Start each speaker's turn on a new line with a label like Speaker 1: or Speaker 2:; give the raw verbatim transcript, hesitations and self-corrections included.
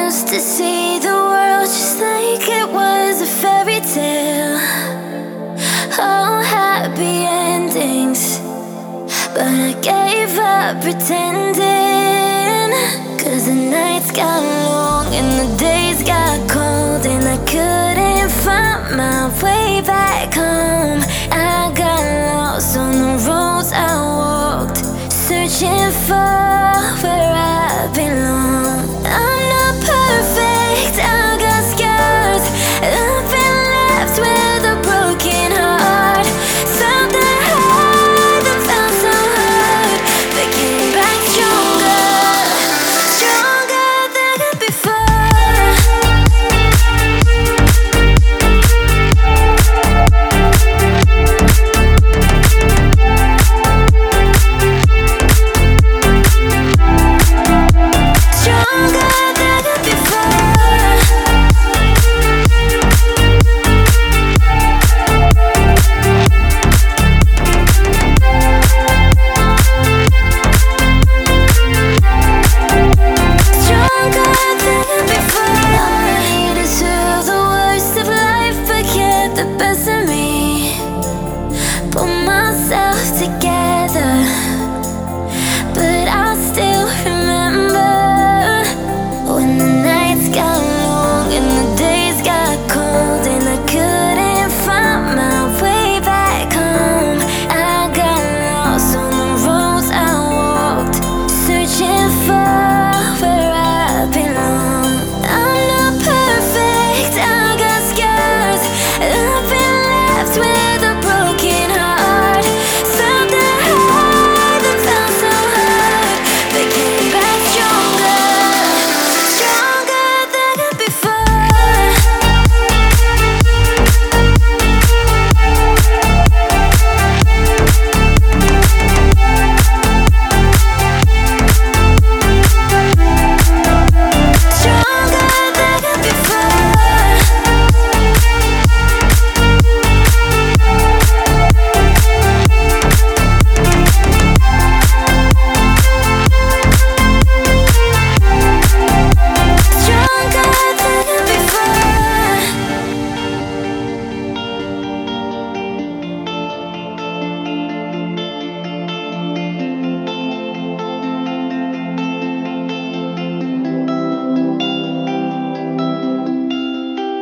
Speaker 1: used to see the world just like it was a fairy tale. All happy endings, but I gave up pretending. Cause the nights got long and the days got cold, and I couldn't find my way back home. I got lost on the roads I walked, searching for where I belong.